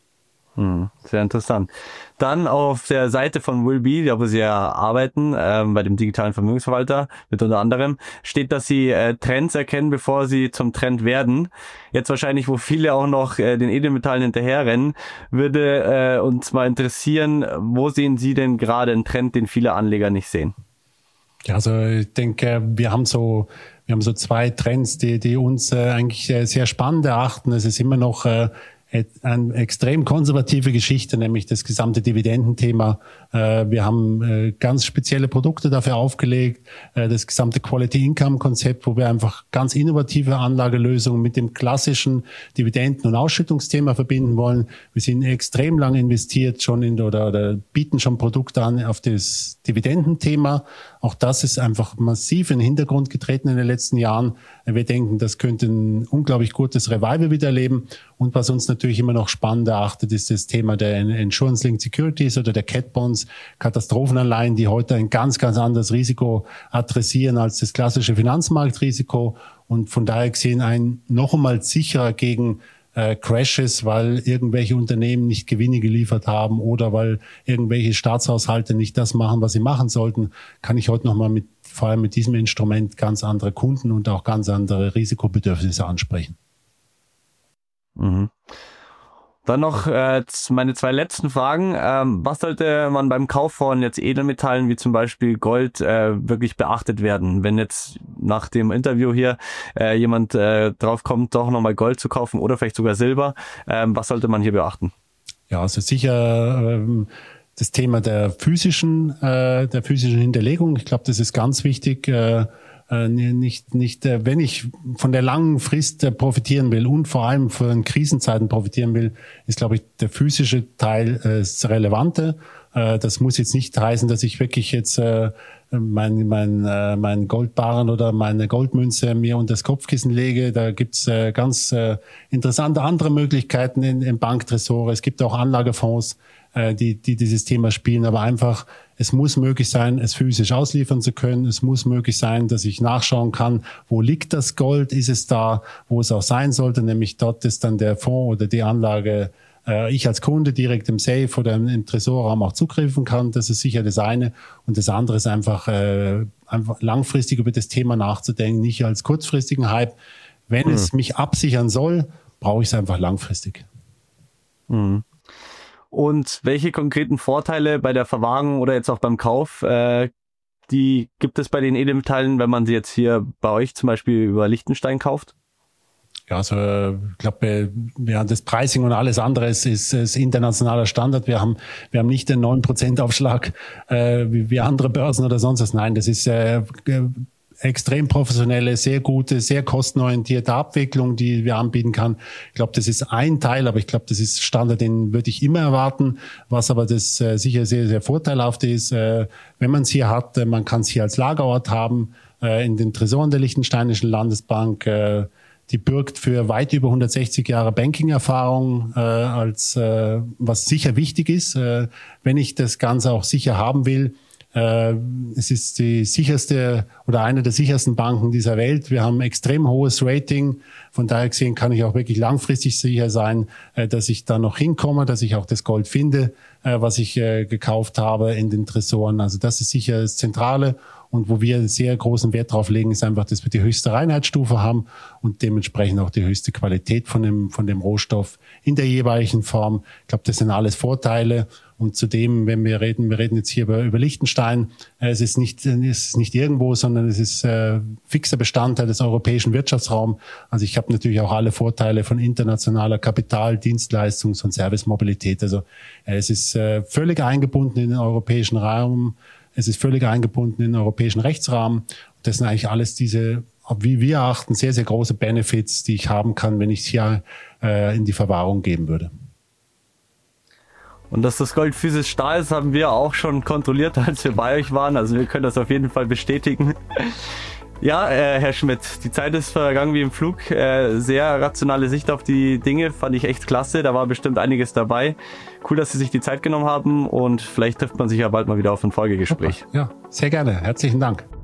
S2: Hm, sehr interessant. Dann auf der Seite von Willby, da wo Sie ja arbeiten, ähm, bei dem digitalen Vermögensverwalter, mit unter anderem, steht, dass Sie äh, Trends erkennen, bevor sie zum Trend werden. Jetzt wahrscheinlich, wo viele auch noch äh, den Edelmetallen hinterherrennen, würde äh, uns mal interessieren, wo sehen Sie denn gerade einen Trend, den viele Anleger nicht sehen?
S1: Ja, also ich denke, wir haben so wir haben so zwei Trends, die die uns äh, eigentlich äh, sehr spannend erachten. Es ist immer noch äh, eine extrem konservative Geschichte, nämlich das gesamte Dividendenthema. Wir haben ganz spezielle Produkte dafür aufgelegt, das gesamte Quality-Income-Konzept, wo wir einfach ganz innovative Anlagelösungen mit dem klassischen Dividenden- und Ausschüttungsthema verbinden wollen. Wir sind extrem lang investiert schon in oder, oder bieten schon Produkte an auf das Dividendenthema. Auch das ist einfach massiv in den Hintergrund getreten in den letzten Jahren. Wir denken, das könnte ein unglaublich gutes Revival wieder erleben. Und was uns natürlich immer noch spannend erachtet, ist das Thema der Insurance-Linked Securities oder der Cat Bonds, Katastrophenanleihen, die heute ein ganz, ganz anderes Risiko adressieren als das klassische Finanzmarktrisiko und von daher gesehen ein noch einmal sicherer gegen äh, Crashes, weil irgendwelche Unternehmen nicht Gewinne geliefert haben oder weil irgendwelche Staatshaushalte nicht das machen, was sie machen sollten, kann ich heute noch mal mit, vor allem mit diesem Instrument ganz andere Kunden und auch ganz andere Risikobedürfnisse ansprechen.
S2: Mhm. Dann noch äh, meine zwei letzten Fragen. Ähm, was sollte man beim Kauf von jetzt Edelmetallen wie zum Beispiel Gold äh, wirklich beachtet werden? Wenn jetzt nach dem Interview hier äh, jemand äh, draufkommt, doch nochmal Gold zu kaufen oder vielleicht sogar Silber, ähm, was sollte man hier beachten? Ja, also sicher ähm, das Thema der physischen, äh, der physischen Hinterlegung. Ich glaube, das ist ganz wichtig. Äh, Nicht, nicht, wenn ich von der langen Frist profitieren will und vor allem von Krisenzeiten profitieren will, ist, glaube ich, der physische Teil das Relevante. Das muss jetzt nicht heißen, dass ich wirklich jetzt mein, mein, mein Goldbarren oder meine Goldmünze mir unter das Kopfkissen lege. Da gibt's ganz interessante andere Möglichkeiten in, in Banktresore. Es gibt auch Anlagefonds, die, die dieses Thema spielen, aber einfach, es muss möglich sein, es physisch ausliefern zu können. Es muss möglich sein, dass ich nachschauen kann, wo liegt das Gold? Ist es da, wo es auch sein sollte? Nämlich dort ist dann der Fonds oder die Anlage, äh, ich als Kunde direkt im Safe oder im, im Tresorraum auch zugreifen kann. Das ist sicher das eine. Und das andere ist einfach, äh, einfach langfristig über das Thema nachzudenken, nicht als kurzfristigen Hype. Wenn mhm. es mich absichern soll, brauche ich es einfach langfristig. Mhm. Und welche konkreten Vorteile bei der Verwahrung oder jetzt auch beim Kauf, äh, die gibt es bei den Edelmetallen, wenn man sie jetzt hier bei euch zum Beispiel über Liechtenstein kauft?
S1: Ja, also ich glaube, ja, das Pricing und alles andere ist, ist, ist internationaler Standard. Wir haben wir haben nicht den neun Prozent Aufschlag äh, wie, wie andere Börsen oder sonst was. Nein, das ist äh, extrem professionelle, sehr gute, sehr kostenorientierte Abwicklung, die wir anbieten kann. Ich glaube, das ist ein Teil, aber ich glaube, das ist Standard, den würde ich immer erwarten. Was aber das äh, sicher sehr, sehr vorteilhaft ist, äh, wenn man es hier hat, äh, man kann es hier als Lagerort haben, äh, in den Tresoren der Liechtensteinischen Landesbank. Äh, die bürgt für weit über hundertsechzig Jahre Banking-Erfahrung, äh, als äh, was sicher wichtig ist, äh, wenn ich das Ganze auch sicher haben will. Es ist die sicherste oder eine der sichersten Banken dieser Welt. Wir haben extrem hohes Rating. Von daher gesehen kann ich auch wirklich langfristig sicher sein, dass ich da noch hinkomme, dass ich auch das Gold finde, was ich gekauft habe in den Tresoren. Also das ist sicher das Zentrale. Und wo wir sehr großen Wert drauf legen, ist einfach, dass wir die höchste Reinheitsstufe haben und dementsprechend auch die höchste Qualität von dem, von dem Rohstoff in der jeweiligen Form. Ich glaube, das sind alles Vorteile. Und zudem, wenn wir reden, wir reden jetzt hier über, über Liechtenstein, äh, es ist nicht, es ist nicht irgendwo, sondern es ist äh, fixer Bestandteil des europäischen Wirtschaftsraums. Also ich habe natürlich auch alle Vorteile von internationaler Kapital-, Dienstleistungs- und Servicemobilität. Also äh, es ist äh, völlig eingebunden in den europäischen Raum. Es ist völlig eingebunden in den europäischen Rechtsrahmen. Und das sind eigentlich alles diese, wie wir achten, sehr, sehr große Benefits, die ich haben kann, wenn ich es hier äh, in die Verwahrung geben würde.
S2: Und dass das Gold physisch da ist, haben wir auch schon kontrolliert, als wir bei euch waren. Also wir können das auf jeden Fall bestätigen. Ja, äh, Herr Schmidt, die Zeit ist vergangen wie im Flug. Äh, sehr rationale Sicht auf die Dinge, fand ich echt klasse. Da war bestimmt einiges dabei. Cool, dass Sie sich die Zeit genommen haben und vielleicht trifft man sich ja bald mal wieder auf ein Folgegespräch.
S1: Ja, sehr gerne. Herzlichen Dank.